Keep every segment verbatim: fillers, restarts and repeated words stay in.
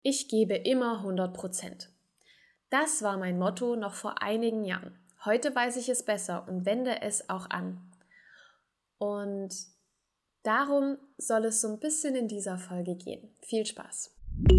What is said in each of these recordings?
Ich gebe immer hundert Prozent. Das war mein Motto noch vor einigen Jahren. Heute weiß ich es besser und wende es auch an. Und darum soll es so ein bisschen in dieser Folge gehen. Viel Spaß!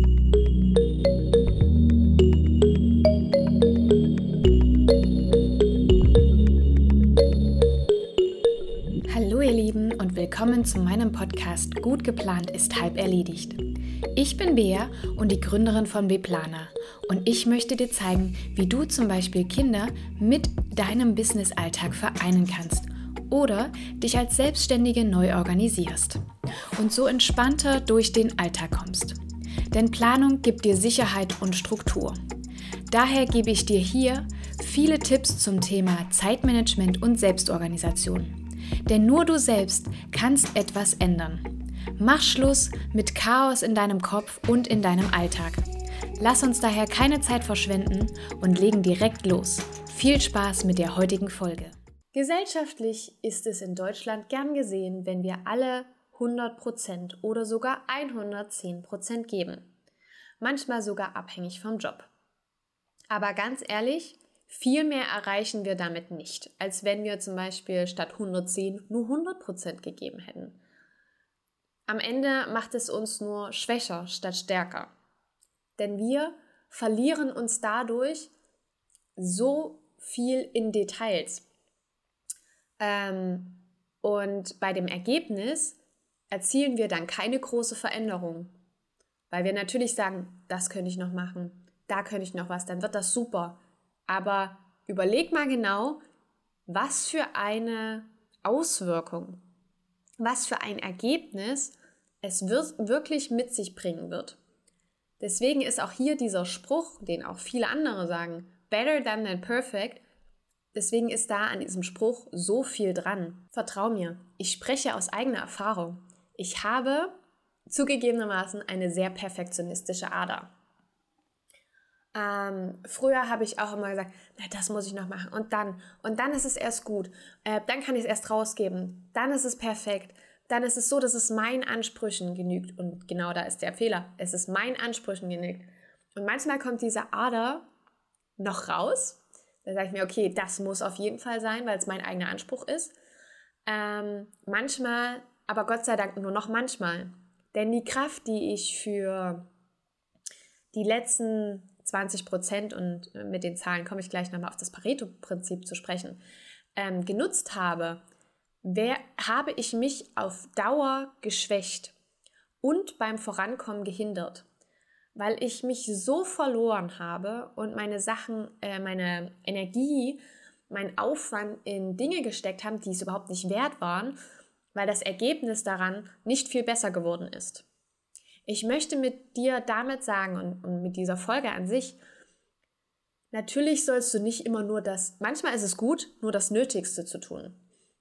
Hallo ihr Lieben und willkommen zu meinem Podcast Gut geplant ist halb erledigt. Ich bin Bea und die Gründerin von Beplaner und ich möchte dir zeigen, wie du zum Beispiel Kinder mit deinem Business-Alltag vereinen kannst oder dich als Selbstständige neu organisierst und so entspannter durch den Alltag kommst. Denn Planung gibt dir Sicherheit und Struktur. Daher gebe ich dir hier viele Tipps zum Thema Zeitmanagement und Selbstorganisation. Denn nur du selbst kannst etwas ändern. Mach Schluss mit Chaos in deinem Kopf und in deinem Alltag. Lass uns daher keine Zeit verschwenden und legen direkt los. Viel Spaß mit der heutigen Folge. Gesellschaftlich ist es in Deutschland gern gesehen, wenn wir alle hundert Prozent oder sogar hundertzehn Prozent geben. Manchmal sogar abhängig vom Job. Aber ganz ehrlich, viel mehr erreichen wir damit nicht, als wenn wir zum Beispiel statt hundertzehn nur hundert Prozent gegeben hätten. Am Ende macht es uns nur schwächer statt stärker. Denn wir verlieren uns dadurch so viel in Details. Ähm, und bei dem Ergebnis erzielen wir dann keine große Veränderung. Weil wir natürlich sagen, das könnte ich noch machen, da könnte ich noch was, dann wird das super. Aber überleg mal genau, was für eine Auswirkung, was für ein Ergebnis es wird, wirklich mit sich bringen wird. Deswegen ist auch hier dieser Spruch, den auch viele andere sagen, better than than perfect, deswegen ist da an diesem Spruch so viel dran. Vertrau mir, ich spreche aus eigener Erfahrung. Ich habe zugegebenermaßen eine sehr perfektionistische Ader. Ähm, früher habe ich auch immer gesagt, na, das muss ich noch machen und dann, und dann ist es erst gut, äh, dann kann ich es erst rausgeben, dann ist es perfekt, dann ist es so, dass es meinen Ansprüchen genügt und genau da ist der Fehler, es ist meinen Ansprüchen genügt und manchmal kommt diese Ader noch raus, da sage ich mir, okay, das muss auf jeden Fall sein, weil es mein eigener Anspruch ist, ähm, manchmal, aber Gott sei Dank nur noch manchmal, denn die Kraft, die ich für die letzten zwanzig Prozent, und mit den Zahlen komme ich gleich nochmal auf das Pareto-Prinzip zu sprechen, ähm, genutzt habe, wer, habe ich mich auf Dauer geschwächt und beim Vorankommen gehindert, weil ich mich so verloren habe und meine Sachen, äh, meine Energie, mein Aufwand in Dinge gesteckt haben, die es überhaupt nicht wert waren, weil das Ergebnis daran nicht viel besser geworden ist. Ich möchte mit dir damit sagen und, und mit dieser Folge an sich, natürlich sollst du nicht immer nur das, manchmal ist es gut, nur das Nötigste zu tun.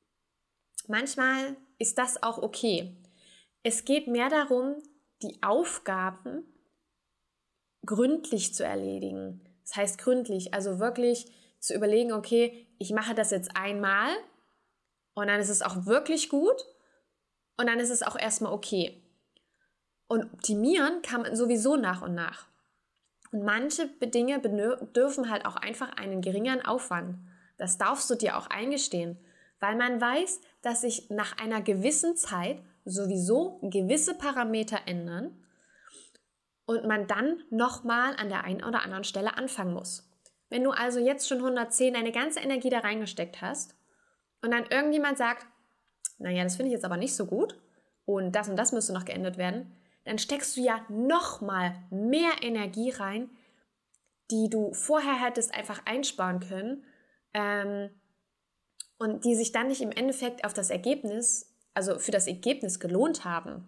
Manchmal ist das auch okay. Es geht mehr darum, die Aufgaben gründlich zu erledigen. Das heißt gründlich, also wirklich zu überlegen, okay, ich mache das jetzt einmal und dann ist es auch wirklich gut und dann ist es auch erstmal okay. Und optimieren kann man sowieso nach und nach. Und manche Dinge bedürfen halt auch einfach einen geringeren Aufwand. Das darfst du dir auch eingestehen, weil man weiß, dass sich nach einer gewissen Zeit sowieso gewisse Parameter ändern und man dann nochmal an der einen oder anderen Stelle anfangen muss. Wenn du also jetzt schon hundertzehn deine ganze Energie da reingesteckt hast und dann irgendjemand sagt, naja, das finde ich jetzt aber nicht so gut und das und das müsste noch geändert werden, dann steckst du ja nochmal mehr Energie rein, die du vorher hättest einfach einsparen können ähm, und die sich dann nicht im Endeffekt auf das Ergebnis, also für das Ergebnis gelohnt haben.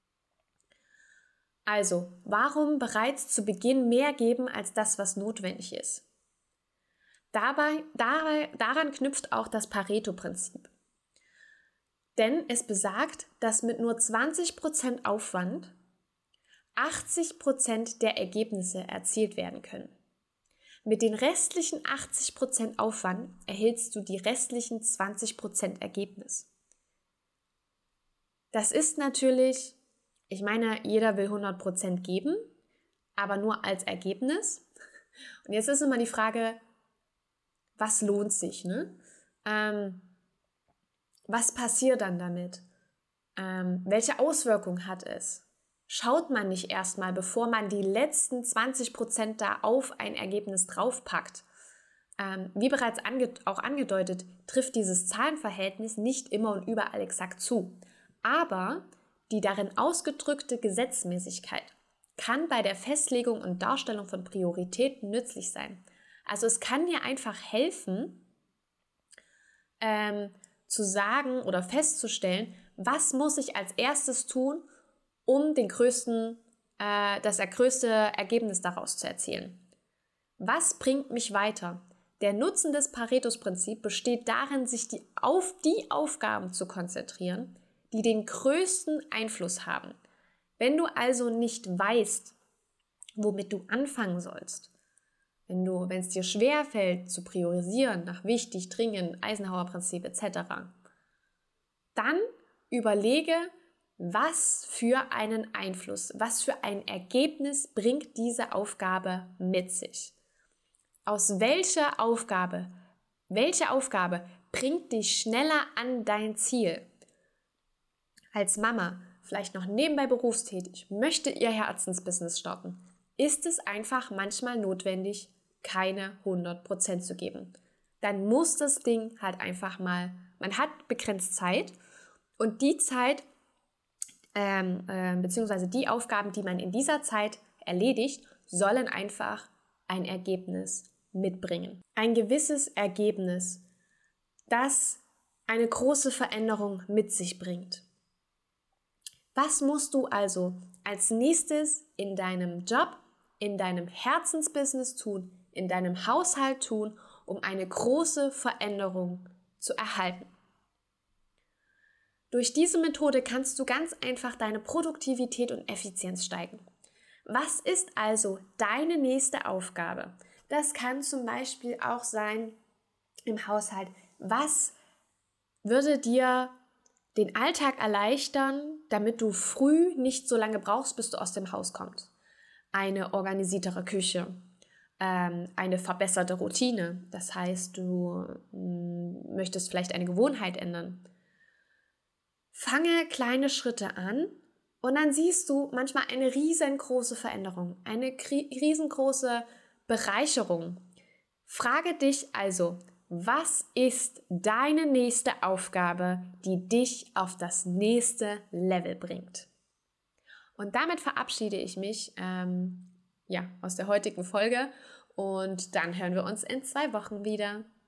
Also, warum bereits zu Beginn mehr geben als das, was notwendig ist? Dabei, dabei, daran knüpft auch das Pareto-Prinzip. Denn es besagt, dass mit nur zwanzig Prozent Aufwand achtzig Prozent der Ergebnisse erzielt werden können. Mit den restlichen achtzig Prozent Aufwand erhältst du die restlichen zwanzig Prozent Ergebnis. Das ist natürlich, ich meine, jeder will hundert Prozent geben, aber nur als Ergebnis. Und jetzt ist immer die Frage, was lohnt sich, ne? Ähm, was passiert dann damit? Ähm, welche Auswirkungen hat es? Schaut man nicht erstmal, bevor man die letzten zwanzig Prozent da auf ein Ergebnis draufpackt? Ähm, wie bereits ange- auch angedeutet, trifft dieses Zahlenverhältnis nicht immer und überall exakt zu. Aber die darin ausgedrückte Gesetzmäßigkeit kann bei der Festlegung und Darstellung von Prioritäten nützlich sein. Also es kann dir einfach helfen, ähm, zu sagen oder festzustellen, was muss ich als erstes tun, um den größten, äh, das größte Ergebnis daraus zu erzielen. Was bringt mich weiter? Der Nutzen des Paretos-Prinzips besteht darin, sich die auf die Aufgaben zu konzentrieren, die den größten Einfluss haben. Wenn du also nicht weißt, womit du anfangen sollst, wenn du, wenn es dir schwerfällt zu priorisieren nach wichtig, dringend, Eisenhower-Prinzip et cetera, dann überlege, was für einen Einfluss, was für ein Ergebnis bringt diese Aufgabe mit sich. Aus welcher Aufgabe, welche Aufgabe bringt dich schneller an dein Ziel? Als Mama, vielleicht noch nebenbei berufstätig, möchte ihr Herzensbusiness starten, ist es einfach manchmal notwendig, keine hundert Prozent zu geben. Dann muss das Ding halt einfach mal, man hat begrenzt Zeit und die Zeit, ähm, äh, beziehungsweise die Aufgaben, die man in dieser Zeit erledigt, sollen einfach ein Ergebnis mitbringen. Ein gewisses Ergebnis, das eine große Veränderung mit sich bringt. Was musst du also als nächstes in deinem Job, in deinem Herzensbusiness tun, in deinem Haushalt tun, um eine große Veränderung zu erhalten? Durch diese Methode kannst du ganz einfach deine Produktivität und Effizienz steigern. Was ist also deine nächste Aufgabe? Das kann zum Beispiel auch sein im Haushalt. Was würde dir den Alltag erleichtern, damit du früh nicht so lange brauchst, bis du aus dem Haus kommst? Eine organisiertere Küche, ähm, eine verbesserte Routine. Das heißt, du mh, möchtest vielleicht eine Gewohnheit ändern. Fange kleine Schritte an und dann siehst du manchmal eine riesengroße Veränderung, eine riesengroße Bereicherung. Frage dich also, was ist deine nächste Aufgabe, die dich auf das nächste Level bringt? Und damit verabschiede ich mich ähm, ja, aus der heutigen Folge und dann hören wir uns in zwei Wochen wieder.